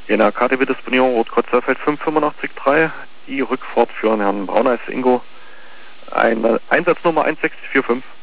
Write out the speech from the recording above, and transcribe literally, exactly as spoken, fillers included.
In der K T B-Disponierung Rot-Kreuz-Saalfeld fünf fünfundachtzig drei, die Rückfahrt für Herrn Brauneis Ingo, eine Einsatznummer eins sechs vier fünf.